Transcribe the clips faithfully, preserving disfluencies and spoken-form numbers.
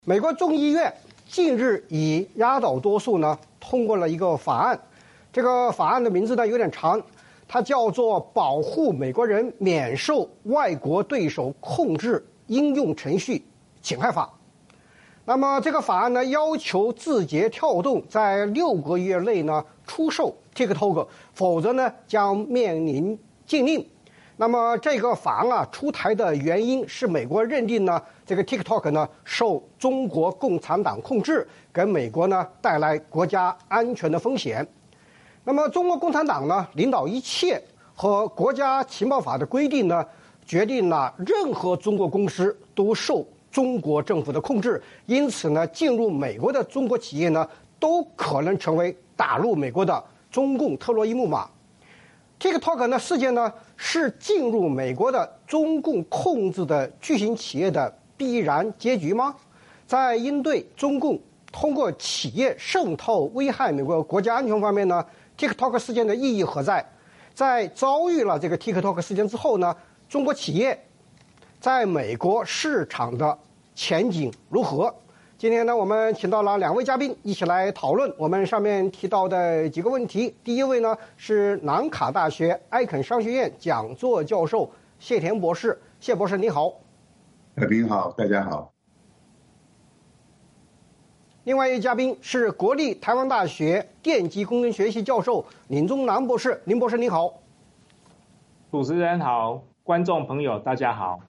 美国众议院近日以压倒多数呢通过了一个法案，这个法案的名字呢有点长，它叫做《保护美国人免受外国对手控制应用程序侵害法》。那么这个法案呢要求字节跳动在六个月内呢出售 TikTok， 否则呢将面临禁令。那么这个法案啊出台的原因是美国认定呢这个 TikTok 呢受中国共产党控制，给美国呢带来国家安全的风险。那么中国共产党呢领导一切，和国家情报法的规定呢决定了任何中国公司都受中国政府的控制，因此呢进入美国的中国企业呢都可能成为打入美国的中共特洛伊木马。TikTok 呢事件呢是进入美国的中共控制的巨型企业的必然结局吗？在应对中共通过企业渗透危害美国国家安全方面呢 TikTok 事件的意义何在？在遭遇了这个 TikTok 事件之后呢，中国企业在美国市场的前景如何？今天呢，我们请到了两位嘉宾一起来讨论我们上面提到的几个问题。第一位呢是南卡大学埃肯商学院讲座教授谢田博士，谢博士你好。 您好，大家好。 另外一位嘉宾是国立台湾大学电机工程学系教授林宗南博士，林博士你好。 主持人好，观众朋友大家好。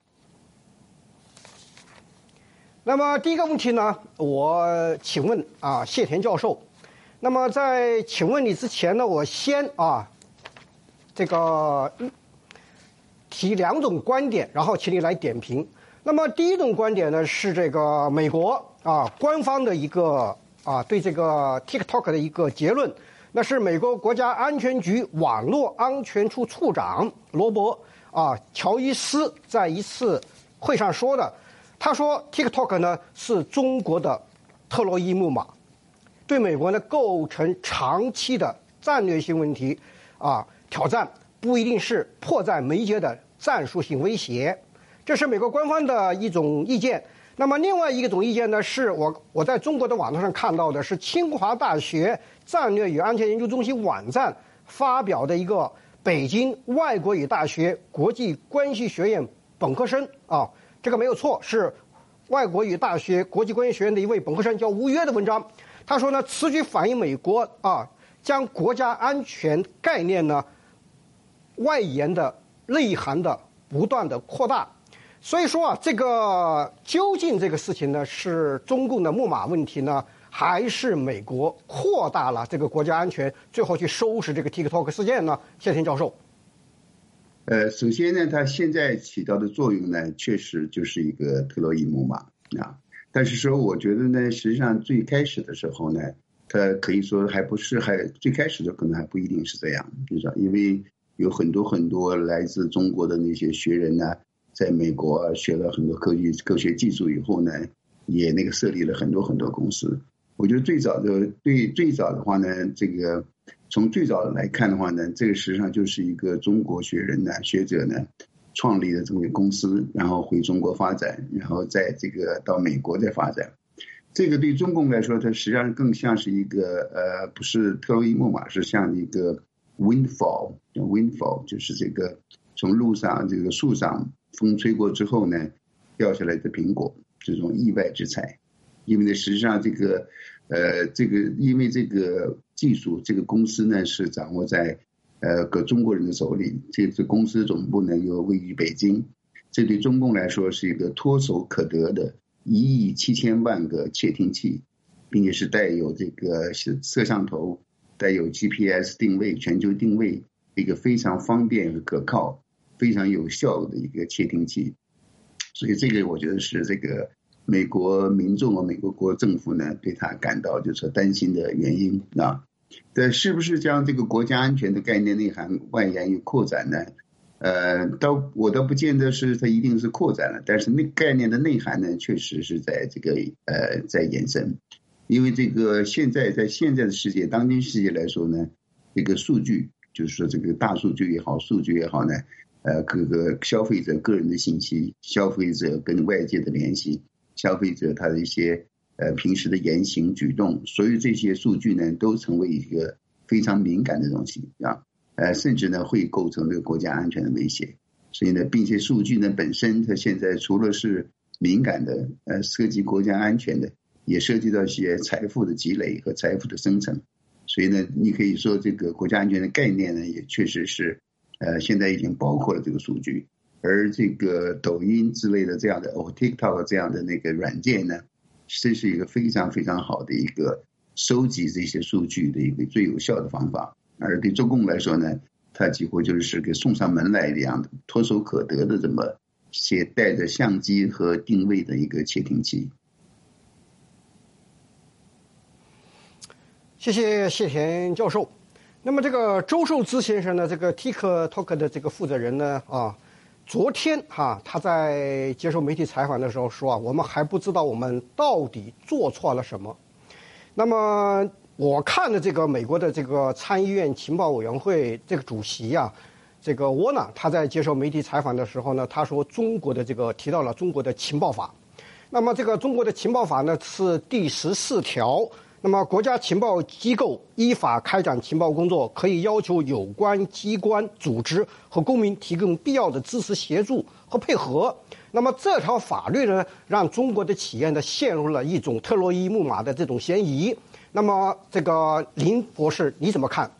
那么第一个问题呢，我请问啊谢田教授，那么在请问你之前呢，我先啊这个提两种观点，然后请你来点评。那么第一种观点呢是这个美国啊官方的一个啊对这个 TikTok 的一个结论，那是美国国家安全局网络安全处处长罗伯啊乔伊斯在一次会上说的。他说 TikTok 呢是中国的特洛伊木马，对美国呢构成长期的战略性问题啊挑战，不一定是迫在眉睫的战术性威胁。这是美国官方的一种意见。那么另外一种意见呢，是我我在中国的网络上看到的，是清华大学战略与安全研究中心网站发表的一个北京外国语大学国际关系学院本科生啊，这个没有错，是外国语大学国际关系学院的一位本科生叫吴约的文章。他说呢，此举反映美国啊将国家安全概念呢外延的内涵的不断的扩大。所以说啊，这个究竟这个事情呢是中共的木马问题呢，还是美国扩大了这个国家安全，最后去收拾这个 TikTok 事件呢？谢田教授。 呃，首先呢，它现在起到的作用呢，确实就是一个特洛伊木马啊。但是说，我觉得呢，实际上最开始的时候呢，它可以说还不是，还最开始的可能还不一定是这样，就是因为有很多很多来自中国的那些学人呢，在美国学了很多科技科学技术以后呢，也那个设立了很多很多公司。我觉得最早的对最早的话呢，这个从最早来看的话呢，这个实际上就是一个中国学人呢学者呢创立的这么一个公司，然后回中国发展，然后在这个到美国再发展。这个对中共来说，它实际上更像是一个呃，不是特洛伊木马，是像一个 windfall windfall 就是这个从路上这个树上风吹过之后呢掉下来的苹果，这种意外之财。因为呢实际上这个呃这个因为这个技术这个公司呢是掌握在呃个中国人的手里，这个公司总部呢又位于北京，这对中共来说是一个唾手可得的一亿七千万个窃听器，并且是带有这个摄像头，带有 G P S 定位全球定位，一个非常方便和可靠非常有效的一个窃听器。所以这个我觉得是这个美国民众和美国国政府呢对他感到就是担心的原因啊。但是不是将这个国家安全的概念内涵外延与扩展呢？呃，倒我倒不见得是它一定是扩展了，但是那概念的内涵呢，确实是在这个呃在延伸。因为这个现在在现在的世界，当今世界来说呢，这个数据就是说这个大数据也好，数据也好呢，呃，各个消费者个人的信息，消费者跟外界的联系。 消费者他的一些呃平时的言行举动，所有这些数据呢都成为一个非常敏感的东西啊，呃，甚至呢会构成这个国家安全的威胁。所以呢，并且数据呢本身，它现在除了是敏感的，呃，涉及国家安全的，也涉及到一些财富的积累和财富的生成。所以呢，你可以说这个国家安全的概念呢，也确实是，呃，现在已经包括了这个数据。而这个抖音之类的这样的，哦 ，TikTok 这样的那个软件呢，这是一个非常非常好的一个收集这些数据的一个最有效的方法。而对中共来说呢，它几乎就是给送上门来一样的唾手可得的这么些带着相机和定位的一个窃听器。 谢谢谢田教授。那么这个周受资先生呢，这个 TikTok 的这个负责人呢，啊，昨天哈、啊、他在接受媒体采访的时候说啊，我们还不知道我们到底做错了什么。那么我看了这个美国的这个参议院情报委员会这个主席啊，这个沃纳，他在接受媒体采访的时候呢，他说中国的这个提到了中国的情报法。那么这个中国的情报法呢是第十四条。那么国家情报机构依法开展情报工作，可以要求有关机关、组织和公民提供必要的支持、协助和配合。那么这条法律呢，让中国的企业呢陷入了一种特洛伊木马的这种嫌疑。那么这个林博士你怎么看？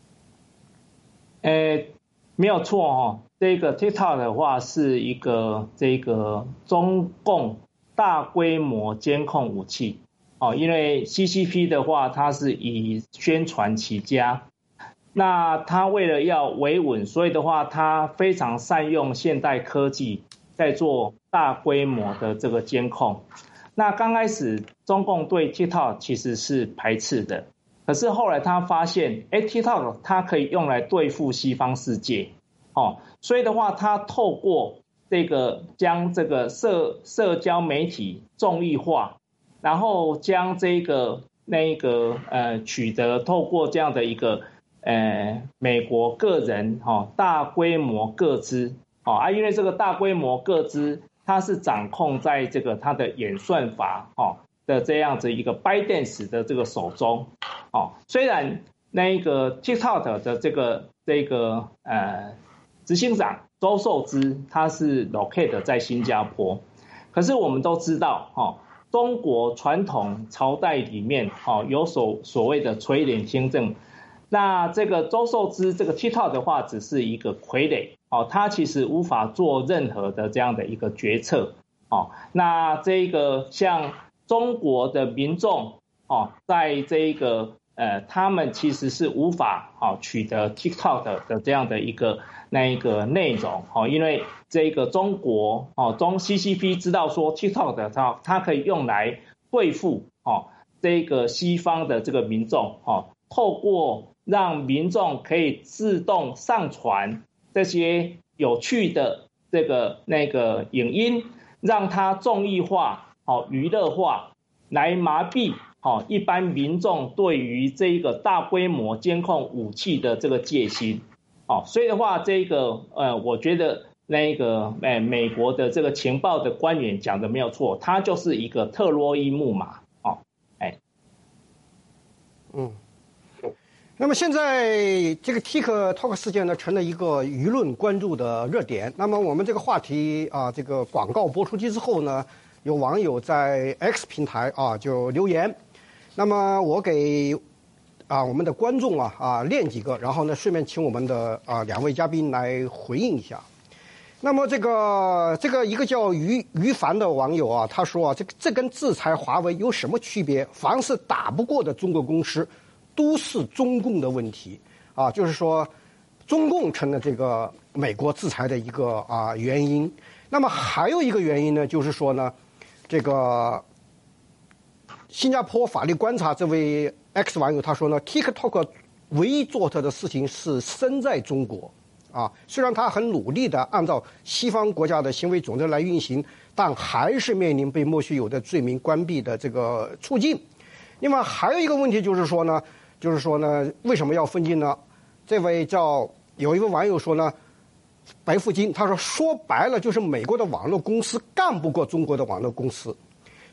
呃，没有错哦，这个 TikTok 的话是一个这个中共大规模监控武器。哦，因为 C C P 的话，它是以宣传起家，那它为了要维稳，所以的话，它非常善用现代科技，在做大规模的这个监控。那刚开始中共对 TikTok 其实是排斥的，可是后来他发现，哎 ，TikTok 它可以用来对付西方世界，哦，所以的话，它透过这个将这个社社交媒体众议化。然后将这个那个呃取得透过这样的一个呃美国个人哈、哦、大规模个资哦啊，因为这个大规模个资它是掌控在这个它的演算法哦的这样子一个 ByteDance 的这个手中哦，虽然那个 TikTok 的这个这个呃执行长周受资他是 locate 在新加坡，可是我们都知道哦。中国传统朝代里面，哦，有所所谓的垂帘听政，那这个周受资这个 TikTok 的话，只是一个傀儡，哦，他其实无法做任何的这样的一个决策，哦，那这个像中国的民众，哦，在这个呃，他们其实是无法哦取得 TikTok 的, 的这样的一个那一个内容，哦，因为这个中国哦中 C C P 知道说 TikTok 的它它可以用来对付哦这个西方的这个民众哦，透过让民众可以自动上传这些有趣的这个那个影音，让它综艺化哦娱乐化，来麻痹哦一般民众对于这个大规模监控武器的这个戒心。哦，所以的话，这个呃，我觉得那个呃，美国的这个情报的官员讲的没有错，它就是一个特洛伊木马。哦，哎， 嗯，那么现在这个 TikTok 事件呢，成了一个舆论关注的热点。那么我们这个话题啊，这个广告播出去之后呢，有网友在 X 平台啊就留言，那么我给。啊，我们的观众啊啊念几个，然后呢，顺便请我们的啊两位嘉宾来回应一下。那么这个这个一个叫于于凡的网友啊，他说啊，这这跟制裁华为有什么区别？凡是打不过的中国公司，都是中共的问题啊，就是说，中共成了这个美国制裁的一个啊原因。那么还有一个原因呢，就是说呢，这个新加坡法律观察这位。X 网友他说呢 ，TikTok 唯一做他的事情是身在中国，啊，虽然他很努力的按照西方国家的行为准则来运行，但还是面临被莫须有的罪名关闭的这个处境。另外还有一个问题就是说呢，就是说呢，为什么要分禁呢？这位叫有一位网友说呢，白富金他说说白了就是美国的网络公司干不过中国的网络公司。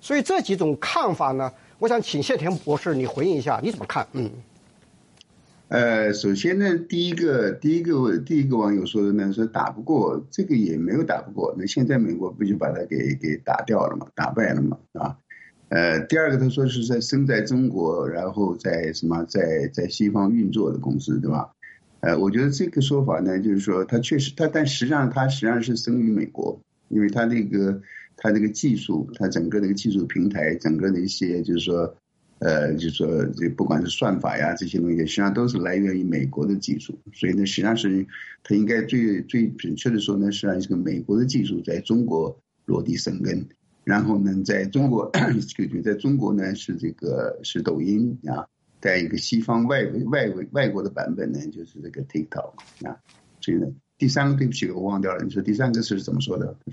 所以这几种看法呢，我想请谢田博士你回应一下，你怎么看？嗯。 呃，首先呢，第一个，第一个，第一个网友说的呢，说打不过，这个也没有打不过。那现在美国不就把他给给打掉了嘛，打败了嘛，啊？呃，第二个他说是在生在中国，然后在什么，在在西方运作的公司，对吧？呃，我觉得这个说法呢，就是说他确实他，但实际上他实际上是生于美国，因为他那个他这个技术，他整个那个技术平台，整个的一些就是说。呃，就是说，这不管是算法呀这些东西，实际上都是来源于美国的技术，所以呢，实际上是它应该最最准确的说呢，实际上是个美国的技术在中国落地生根，然后呢，在中国，在中国呢是这个是抖音啊，在一个西方外外外国的版本呢，就是这个 TikTok 啊，所以呢，第三个对不起，我忘掉了，你说第三个是怎么说的？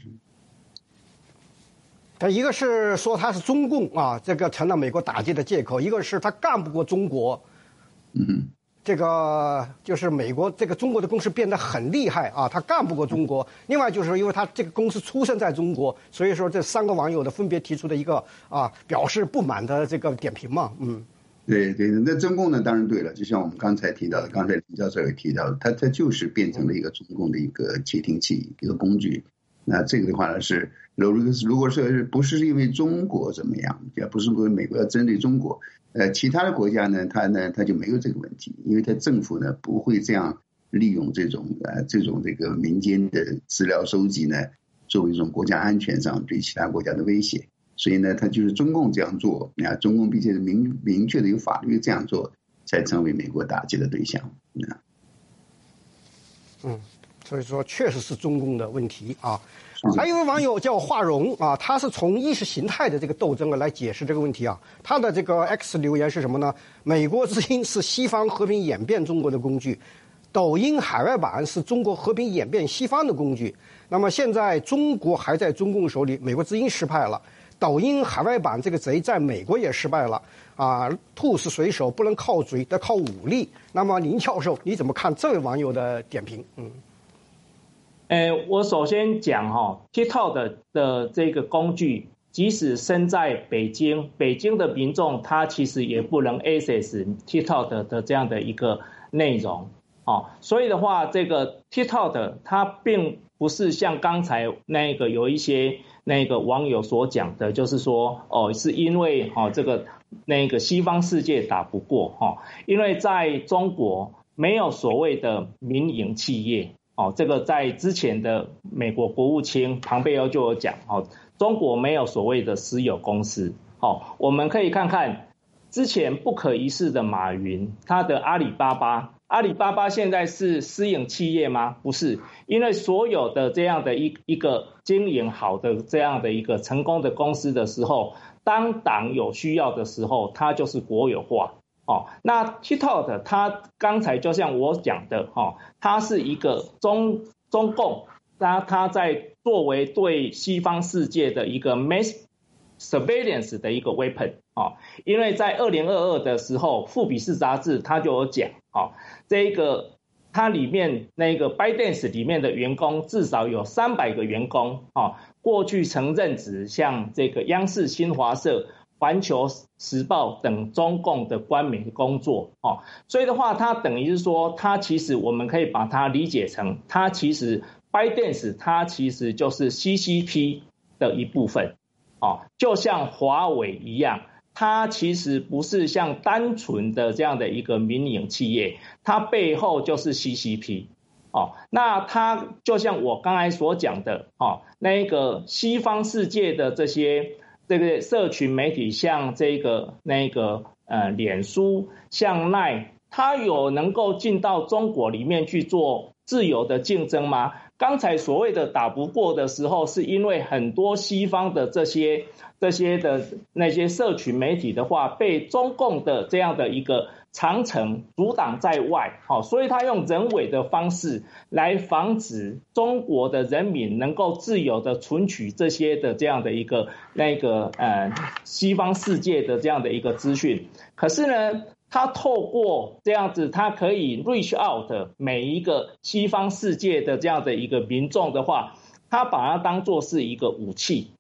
他一个是说他是中共啊，这个成了美国打击的借口；一个是他干不过中国， 嗯， 这个就是美国这个中国的公司变得很厉害啊，他干不过中国。另外就是因为他这个公司出生在中国，所以说这三个网友的分别提出的一个啊表示不满的这个点评嘛，嗯。 对对，那中共呢当然对了，就像我们刚才提到的，刚才林教授也提到的，他他就是变成了一个中共的一个窃听器，一个工具。那这个的话呢是，如果是如果是不是因为中国怎么样，也不是因为美国要针对中国，呃，其他的国家呢，它呢它就没有这个问题，因为它政府呢不会这样利用这种呃这种这个民间的资料收集呢，作为一种国家安全上对其他国家的威胁，所以呢，它就是中共这样做，啊，中共并且明明确的有法律这样做，才成为美国打击的对象，啊， 嗯。所以说，确实是中共的问题啊。还有一位网友叫华荣啊，他是从意识形态的这个斗争来解释这个问题啊。他的这个 X 留言是什么呢？美国之音是西方和平演变中国的工具，抖音海外版是中国和平演变西方的工具。那么现在中国还在中共手里，美国之音失败了，抖音海外版这个贼在美国也失败了啊。兔是水手，不能靠嘴，得靠武力。那么林教授，你怎么看这位网友的点评？嗯。 呃，我首先讲哈、哦、，TikTok 的的这个工具，即使身在北京，北京的民众他其实也不能 access TikTok 的, 的这样的一个内容，哦，所以的话，这个 TikTok 的它并不是像刚才那个有一些那个网友所讲的，就是说哦，是因为哦这个那个西方世界打不过哈、哦，因为在中国没有所谓的民营企业。哦，这个在之前的美国国务卿庞佩奥就有讲，哦，中国没有所谓的私有公司。哦，我们可以看看之前不可一世的马云，他的阿里巴巴，阿里巴巴现在是私营企业吗？不是，因为所有的这样的一一个经营好的这样的一个成功的公司的时候，当党有需要的时候，它就是国有化。哦，那 TikTok 它刚才就像我讲的，哦，它是一个中中共，它它在作为对西方世界的一个 mass surveillance 的一个 weapon， 哦，因为在二零二二的时候，富比士杂志它就有讲，哦，这个它里面那个 ByteDance 里面的员工至少有三百个员工，哦，过去曾任职像这个央视、新华社、环球时报等中共的官媒工作，哦，所以的话，它等于是说，它其实我们可以把它理解成，它其实 ByteDance 它其实就是 C C P 的一部分，哦，就像华为一样，它其实不是像单纯的这样的一个民营企业，它背后就是 C C P。哦，那它就像我刚才所讲的，哦，那个西方世界的这些。这个社群媒体像这个那个呃脸书像赖，它有能够进到中国里面去做自由的竞争吗？刚才所谓的打不过的时候，是因为很多西方的这些这些的那些社群媒体的话，被中共的这样的一个长城阻挡在外，好，所以他用人为的方式来防止中国的人民能够自由的存取这些的这样的一个那个呃西方世界的这样的一个资讯。可是呢，他透过这样子，他可以 reach out 每一个西方世界的这样的一个民众的话，他把它当作是一个武器。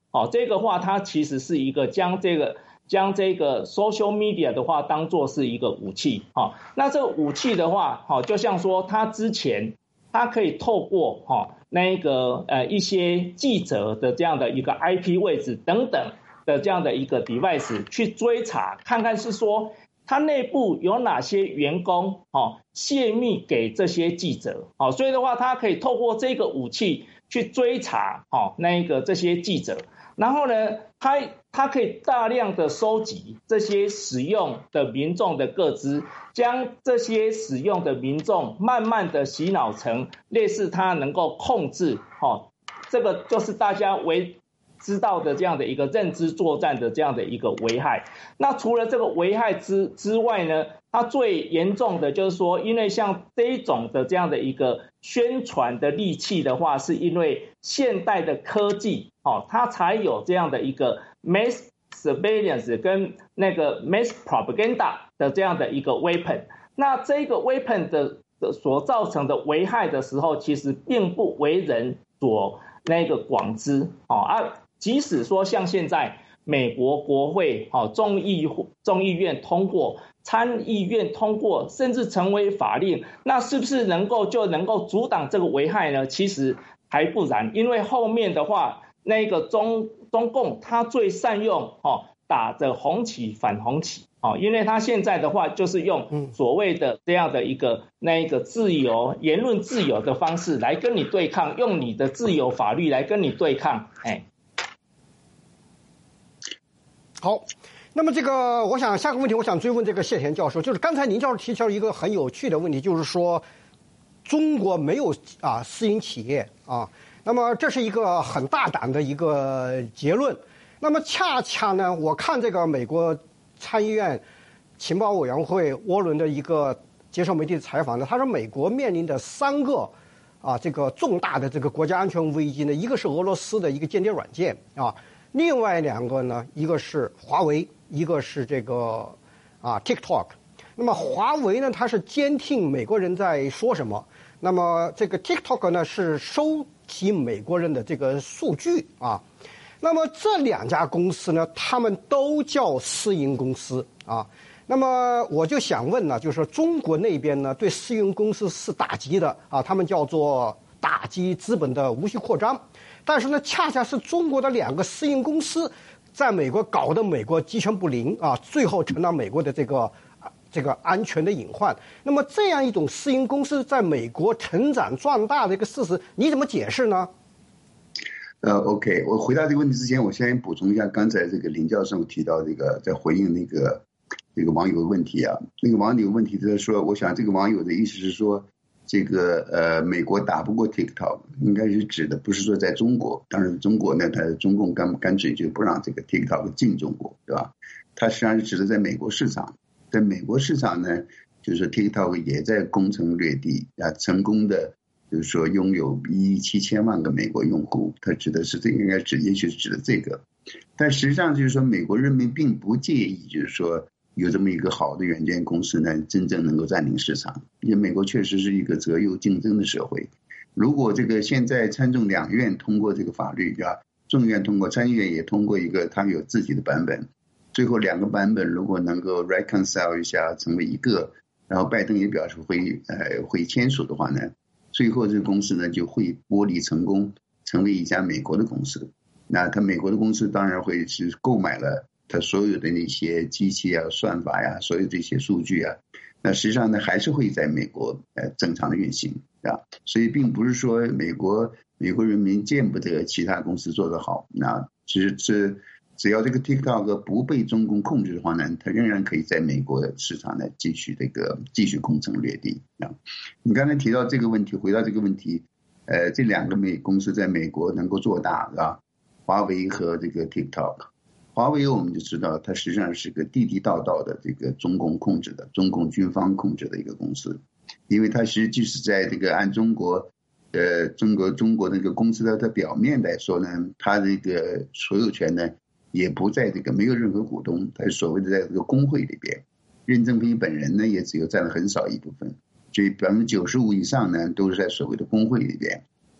哦，这个话它其实是一个将这个将这个 social media 的话当作是一个武器。哦，那这个武器的话，哦，就像说它之前它可以透过哦那个呃一些记者的这样的一个 I P 位置等等的这样的一个 device 去追查，看看是说它内部有哪些员工哦泄密给这些记者。哦，所以的话，它可以透过这个武器去追查哦那个这些记者。然后呢，它它可以大量的收集这些使用的民众的个资，将这些使用的民众慢慢的洗脑成类似它能够控制，哦，这个就是大家为知道的这样的一个认知作战的这样的一个危害。那除了这个危害之之外呢，它最严重的就是说，因为像这一种的这样的一个宣传的利器的话，是因为现代的科技，哦，它才有这样的一个 mass surveillance 跟那个 mass propaganda 的这样的一个 weapon。那这个 weapon 的的所造成的危害的时候，其实并不为人所那个广知。哦啊，即使说像现在美国国会、哦、众议众议院通过，参议院通过，甚至成为法令，那是不是能够就能够阻挡这个危害呢？其实还不然，因为后面的话，那个中中共他最善用哦打着红旗反红旗。哦，因为他现在的话就是用所谓的这样的一个那一个自由言论自由的方式来跟你对抗，用你的自由法律来跟你对抗。哎， 好，那么这个我想下个问题，我想追问这个谢田教授，就是刚才您教授提出一个很有趣的问题，就是说中国没有啊私营企业啊，那么这是一个很大胆的一个结论。那么恰恰呢，我看这个美国参议院情报委员会沃伦的一个接受媒体的采访呢，他说美国面临的三个啊这个重大的这个国家安全危机呢，一个是俄罗斯的一个间谍软件啊，另外两个呢，一个是华为，一个是这个啊 TikTok。那么华为呢，它是监听美国人在说什么，那么这个 TikTok 呢是收集美国人的这个数据啊。那么这两家公司呢，他们都叫私营公司啊。那么我就想问呢，就是说中国那边呢，对私营公司是打击的啊，他们叫做打击资本的无序扩张。但是呢，恰恰是中国的两个私营公司，在美国搞得美国鸡犬不宁啊，最后成了美国的这个这个安全的隐患。那么这样一种私营公司在美国成长壮大的一个事实，你怎么解释呢？ 呃 ，OK， 我回答这个问题之前，我先补充一下刚才这个林教授提到这个在回应那个这个网友的问题啊，那个网友问题就是说，我想这个网友的意思是说，这个呃美国打不过 TikTok， 应该是指的不是说在中国，当然中国呢，它中共干干脆就不让这个 TikTok 进中国，对吧？它实际上是指的在美国市场，在美国市场呢，就是 TikTok 也在攻城略地啊，成功的。就是说，拥有一亿七千万个美国用户，它指的是这个，应该指，也许是指的这个。但实际上就是说，美国人民并不介意，就是说有这么一个好的软件公司呢，真正能够占领市场。因为美国确实是一个择优竞争的社会。如果这个现在参众两院通过这个法律，对吧？众院通过，参议院也通过一个，它有自己的版本。最后两个版本如果能够 reconcile 一下，成为一个，然后拜登也表示会呃会签署的话呢？最后这个公司呢就会剥离成功，成为一家美国的公司。那他美国的公司当然会是购买了他所有的那些机器啊、算法呀、所有这些数据啊。那实际上呢还是会在美国呃正常的运行啊。所以并不是说美国美国人民见不得其他公司做得好。那其实这只要这个 TikTok 不被中共控制的话呢，它仍然可以在美国的市场呢继续这个继续攻城略地啊。你刚才提到这个问题，回到这个问题，呃，这两个美公司在美国能够做大，是吧？华为和这个 TikTok， 华为我们就知道它实际上是个地地道道的这个中共控制的、中共军方控制的一个公司，因为它实际是在这个按中国。呃，中国中国那个公司的它表面来说呢，它这个所有权呢。也不在这个没有任何股东，他是所谓的在这个工会里边，任正非本人呢也只有占了很少一部分，所以百分之九十五以上呢都是在所谓的工会里边。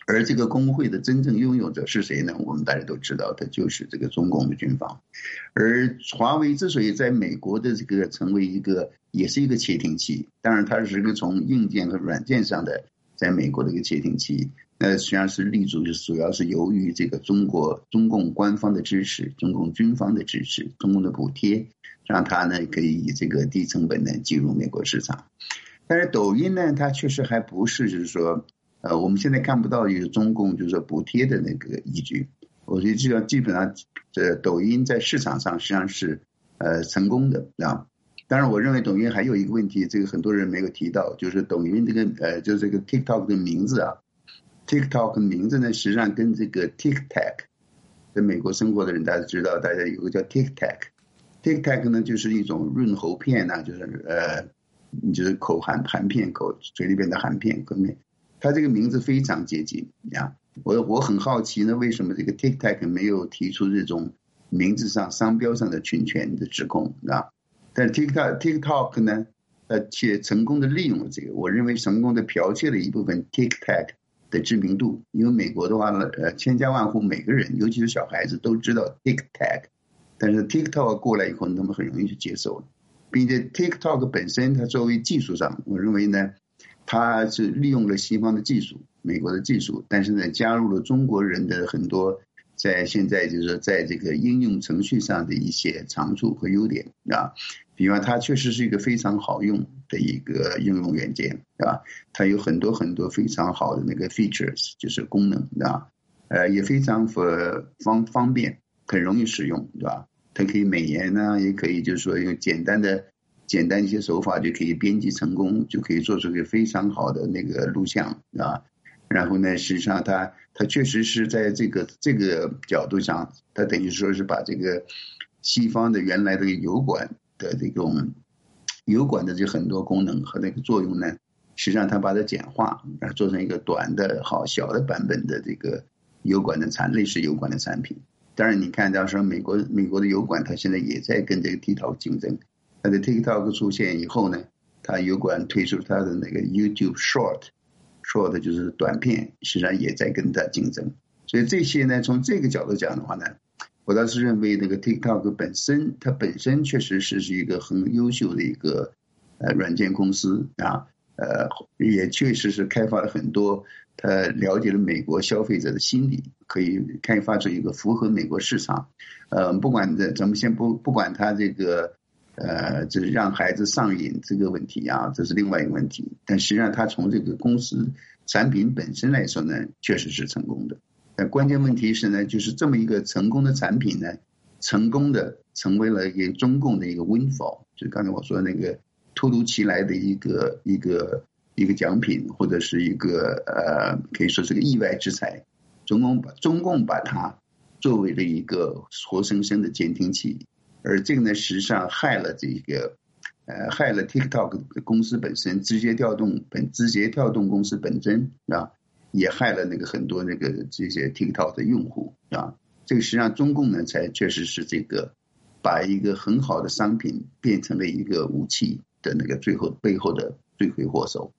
而这个工会的真正拥有者是谁呢？我们大家都知道，它就是这个中共的军方。而华为之所以在美国的这个成为一个，也是一个窃听器，当然它是一个从硬件和软件上的在美国的一个窃听器。那实际上是立足，主要是由于这个中国中共官方的支持、中共军方的支持、中共的补贴，让它呢可以以这个低成本呢进入美国市场。但是抖音呢，它确实还不是，就是说。呃，我们现在看不到一个中共就是说补贴的那个依据，我觉得这个基本上，这抖音在市场上实际上是呃成功的啊。当然，我认为抖音还有一个问题，这个很多人没有提到，就是抖音这个呃，就是这个 TikTok 的名字啊 ，TikTok 的名字呢，实际上跟这个 TikTok， 在美国生活的人大家知道，大家有个叫 TikTok，TikTok 呢就是一种润喉片呐、啊，就是呃，你就是口含含片，口嘴里边的含片口面。它这个名字非常接近呀，我我很好奇呢，为什么这个 TikTok 没有提出这种名字上商标上的侵权的指控啊？但是 TikTok TikTok 呢，呃，且成功的利用了这个，我认为成功的剽窃了一部分 TikTok 的知名度，因为美国的话呢，呃，千家万户每个人，尤其是小孩子都知道 TikTok， 但是 TikTok 过来以后，他们很容易就接受了，并且 TikTok 本身它作为技术上，我认为呢。他是利用了西方的技术，美国的技术，但是呢，加入了中国人的很多在现在就是说在这个应用程序上的一些长处和优点啊。比方，它确实是一个非常好用的一个应用软件啊，它有很多很多非常好的那个 features， 就是功能啊，呃，也非常方方便，很容易使用，对吧？它可以美颜呢，也可以就是说用简单的。简单一些手法就可以编辑成功，就可以做出一个非常好的那个录像啊。然后呢，实际上它它确实是在这个这个角度上，它等于说是把这个西方的原来的油管的这种油管的这很多功能和那个作用呢，实际上它把它简化，然后做成一个短的好小的版本的这个油管的产类似油管的产品。当然，你看到说美国美国的油管，它现在也在跟这个 TikTok 竞争。它的 TikTok 出现以后呢，它油管推出它的那个 YouTube Short，Short 就是短片，实际上也在跟它竞争。所以这些呢，从这个角度讲的话呢，我倒是认为那个 TikTok 本身，它本身确实是是一个很优秀的一个呃软件公司啊，呃，也确实是开发了很多，它了解了美国消费者的心理，可以开发出一个符合美国市场。呃，不管的，咱们先不不管它这个。呃，就是让孩子上瘾这个问题啊，这是另外一个问题。但实际上，它从这个公司产品本身来说呢，确实是成功的。但关键问题是呢，就是这么一个成功的产品呢，成功的成为了一个中共的一个 windfall， 就刚才我说的那个突如其来的一个一个一个奖品，或者是一个呃，可以说是个意外之财。中共把中共把它作为了一个活生生的监听器。而这个呢，实际上害了这个，呃，害了 TikTok 公司本身，直接调动本直接调动公司本身啊，也害了那个很多那个这些 TikTok 的用户啊。这个实际上中共呢，才确实是这个把一个很好的商品变成了一个武器的那个最后背后的罪魁祸首。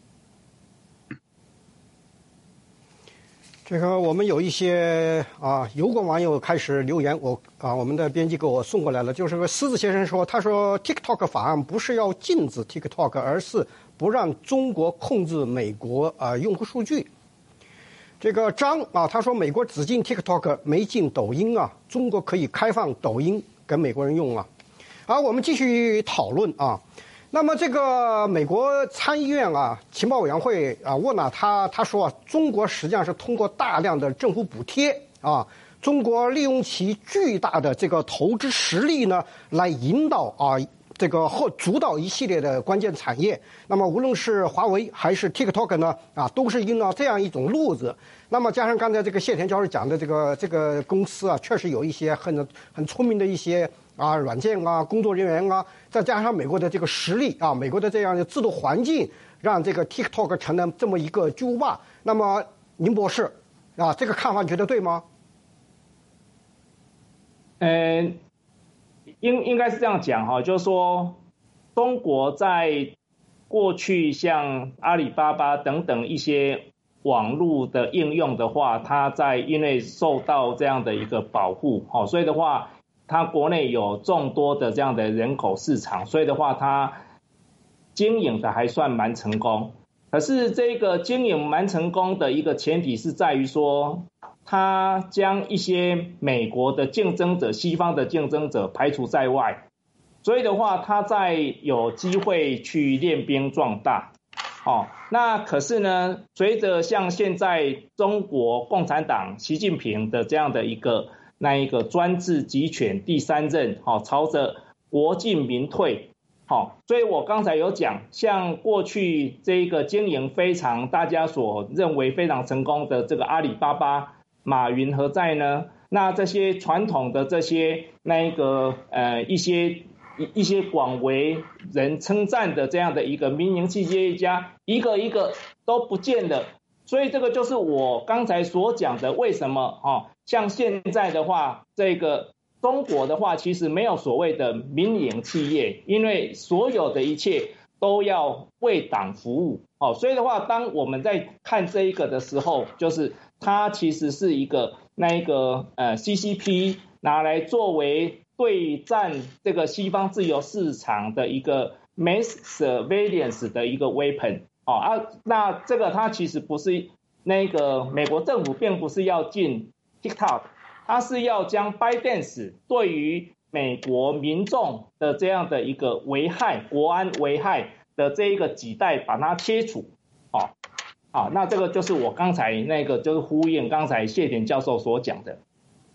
这个我们有一些啊，油管网友开始留言，我啊，我们的编辑给我送过来了，就是个狮子先生说，他说 TikTok 法案不是要禁止 TikTok， 而是不让中国控制美国啊用户数据。这个张啊，他说美国只禁 TikTok， 没禁抖音啊，中国可以开放抖音给美国人用啊。好，我们继续讨论啊。那么这个美国参议院啊，情报委员会啊问了他，他说、啊、中国实际上是通过大量的政府补贴啊，中国利用其巨大的这个投资实力呢，来引导啊这个或主导一系列的关键产业。那么无论是华为还是 TikTok 呢，啊都是应了这样一种路子。那么加上刚才这个谢田教授讲的这个这个公司啊，确实有一些很很聪明的一些。啊，软件啊，工作人员啊，再加上美国的这个实力啊，美国的这样的制度环境，让这个 TikTok 成了这么一个巨无霸。那么，宁博士啊，这个看法你觉得对吗？ 嗯，应应该是这样讲哈，就是说，中国在过去像阿里巴巴等等一些网络的应用的话，它在因为受到这样的一个保护，哦，所以的话，它国内有众多的这样的人口市场，所以的话，它经营的还算蛮成功。可是这个经营蛮成功的一个前提是在于说，它将一些美国的竞争者、西方的竞争者排除在外，所以的话，它在有机会去练兵壮大。哦，那可是呢，随着像现在中国共产党习近平的这样的一个那一个专制集权第三任，哦，朝着国进民退，好，所以我刚才有讲，像过去这个经营非常大家所认为非常成功的这个阿里巴巴，马云何在呢？那这些传统的这些那一个呃一些。一些广为人称赞的这样的一个民营企业家，一个一个都不见了。所以这个就是我刚才所讲的，为什么哦，像现在的话，这个中国的话，其实没有所谓的民营企业，因为所有的一切都要为党服务哦。所以的话，当我们在看这一个的时候，就是它其实是一个那一个呃 C C P 拿来作为对战这个西方自由市场的一个 mass surveillance 的一个 weapon 哦啊，那这个它其实不是那个美国政府并不是要进 TikTok， 它是要将 ByteDance 对于美国民众的这样的一个危害、国安危害的这一个几代把它切除哦。好，那这个就是我刚才那个就是呼应刚才谢田教授所讲的。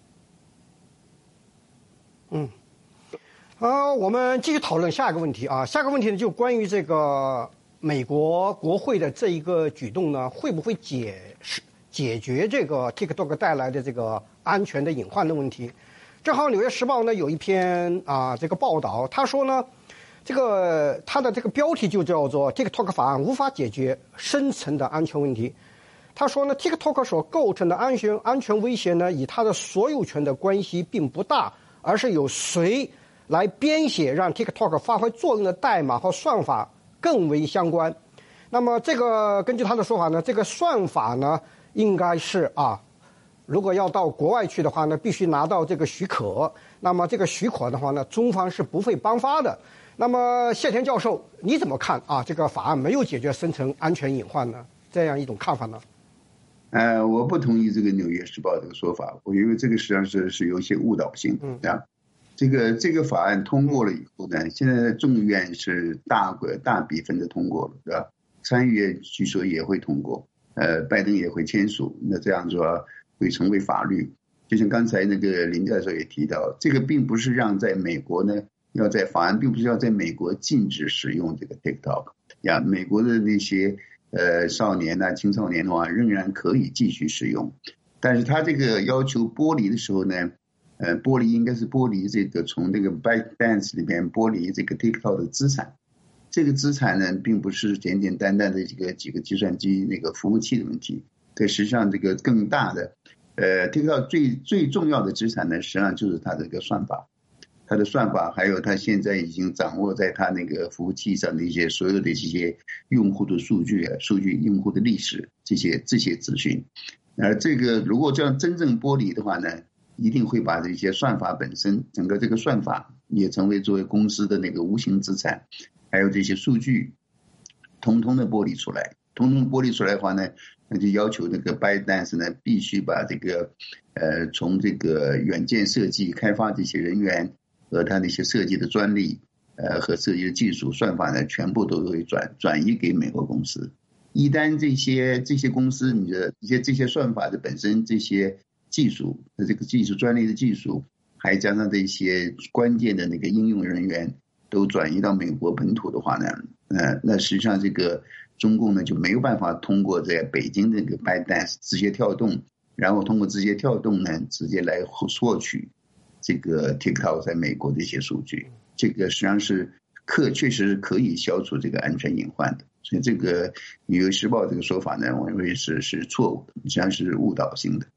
嗯，啊，我们继续讨论下一个问题啊。下一个问题呢，就关于这个美国国会的这一个举动呢，会不会解解决这个 TikTok 带来的这个安全的隐患的问题？正好《纽约时报》呢有一篇啊这个报道，他说呢，这个他的这个标题就叫做 TikTok 法案无法解决深层的安全问题。他说呢 ，TikTok 所构成的安全安全威胁呢，与它的所有权的关系并不大。而是由谁来编写让 TikTok 发挥作用的代码和算法更为相关。那么这个根据他的说法呢，这个算法呢应该是啊，如果要到国外去的话呢，必须拿到这个许可。那么这个许可的话呢，中方是不会颁发的。那么谢田教授，你怎么看啊？这个法案没有解决深层安全隐患呢？这样一种看法呢？ 呃，我不同意这个《纽约时报》这个说法，我因为这个实际上是是有一些误导性啊。这个这个法案通过了以后呢，现在众议院是大大比分的通过了，对吧？参议院据说也会通过，呃，拜登也会签署，那这样说会成为法律。就像刚才那个林教授也提到，这个并不是让在美国呢，要在法案并不是要在美国禁止使用这个 TikTok 呀，美国的那些。呃，少年啊、青少年的话，仍然可以继续使用，但是他这个要求剥离的时候呢，呃，剥离应该是剥离这个从这个 ByteDance 里边剥离这个 TikTok 的资产，这个资产呢，并不是简简单单的这个几个计算机那个服务器的问题，对，实际上这个更大的，呃 ，TikTok 最最重要的资产呢，实际上就是它的这个算法。它的算法，还有它现在已经掌握在它那个服务器上的一些所有的这些用户的数据啊、数据用户的历史这些这些资讯，而这个如果这样真正剥离的话呢，一定会把这些算法本身，整个这个算法也成为作为公司的那个无形资产，还有这些数据，统统的剥离出来，统统剥离出来的话呢，那就要求那个 ByteDance 呢必须把这个呃从这个软件设计开发这些人员。和他那些设计的专利，呃，和设计的技术算法呢，全部都会转转移给美国公司。一旦这些这些公司，你的一些这些算法的本身这些技术的这个技术专利的技术，还加上这些关键的那个应用人员都转移到美国本土的话呢，呃，那实际上这个中共呢就没有办法通过在北京那个 ByteDance 直接跳动，然后通过直接跳动呢，直接来获取。这个 TikTok 在美国的一些数据，这个实际上是可确实可以消除这个安全隐患的，所以这个《纽约时报》这个说法呢，我认为是是错误的，实际上是误导性的。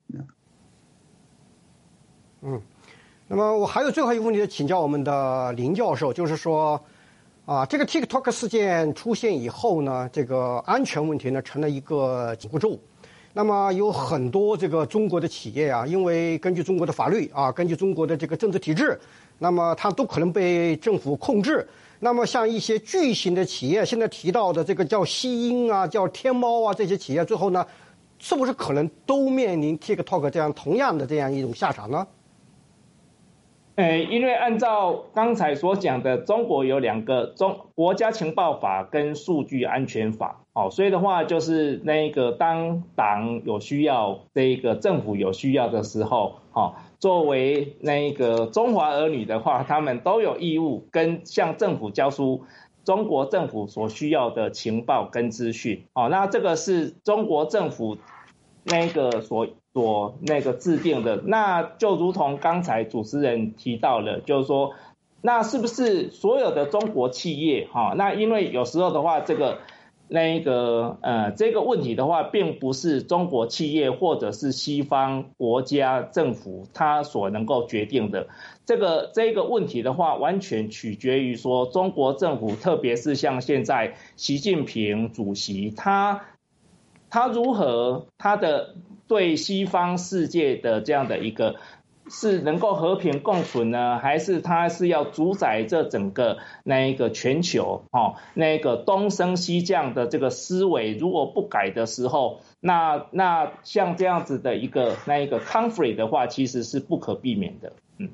嗯，那么我还有最后一个问题请教我们的林教授，就是说，啊，这个 TikTok 事件出现以后呢，这个安全问题呢成了一个紧箍咒。 那么有很多这个中国的企业啊，因为根据中国的法律啊，根据中国的这个政治体制，那么它都可能被政府控制。那么像一些巨型的企业，现在提到的这个叫西音啊、叫天猫啊这些企业，最后呢，是不是可能都面临 TikTok 这样同样的这样一种下场呢？ 呃，因为按照刚才所讲的，中国有两个中国家情报法跟数据安全法，哦，所以的话就是那个当党有需要，这个政府有需要的时候，哦，作为那个中华儿女的话，他们都有义务跟向政府交出中国政府所需要的情报跟资讯，哦，那这个是中国政府那个所。所那个制定的，那就如同刚才主持人提到了，就是说，那是不是所有的中国企业哈？那因为有时候的话，这个那个呃这个问题的话，并不是中国企业或者是西方国家政府它所能够决定的。这个这个问题的话，完全取决于说中国政府，特别是像现在习近平主席他他如何他的。对西方世界的这样的一个是能够和平共存呢，还是他是要主宰这整个那一个全球？哦，那个东升西降的这个思维，如果不改的时候，那那像这样子的一个那一个 conflict 的话，其实是不可避免的。嗯，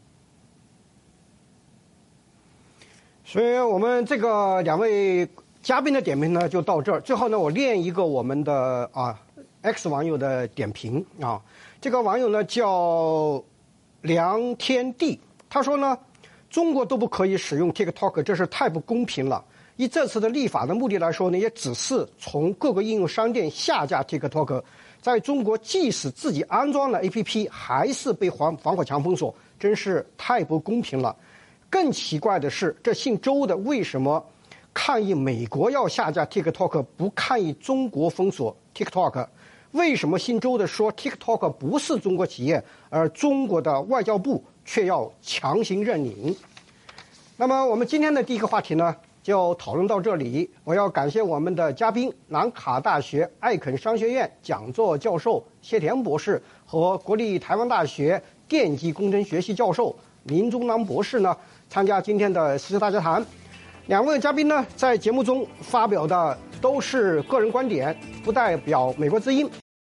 所以我们这个两位嘉宾的点评呢就到这儿。最后呢，我念一个我们的啊。X 网友的点评啊，这个网友呢叫梁天地，他说呢，中国都不可以使用 TikTok， 这是太不公平了。以这次的立法的目的来说呢，也只是从各个应用商店下架 TikTok， 在中国即使自己安装了 A P P， 还是被防防火墙封锁，真是太不公平了。更奇怪的是，这姓周的为什么抗议美国要下架 TikTok， 不抗议中国封锁 TikTok？为什么姓周的说 TikTok 不是中国企业，而中国的外交部却要强行认领？那么我们今天的第一个话题呢，就讨论到这里。我要感谢我们的嘉宾，南卡大学艾肯商学院讲座教授谢田博士和国立台湾大学电机工程学系教授林宗南博士呢，参加今天的时事大家谈。两位嘉宾呢，在节目中发表的都是个人观点，不代表美国之音。